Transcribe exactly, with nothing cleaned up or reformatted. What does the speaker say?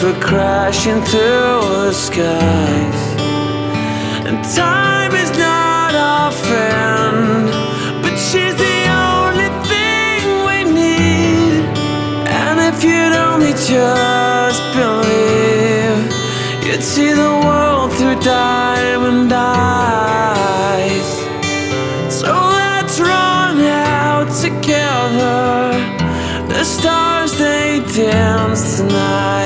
We're crashing through the skies, and time is not our friend, but she's the only thing we need. And if you'd only just believe, you'd see the world through diamond eyes. So let's run out together, the stars they dance tonight.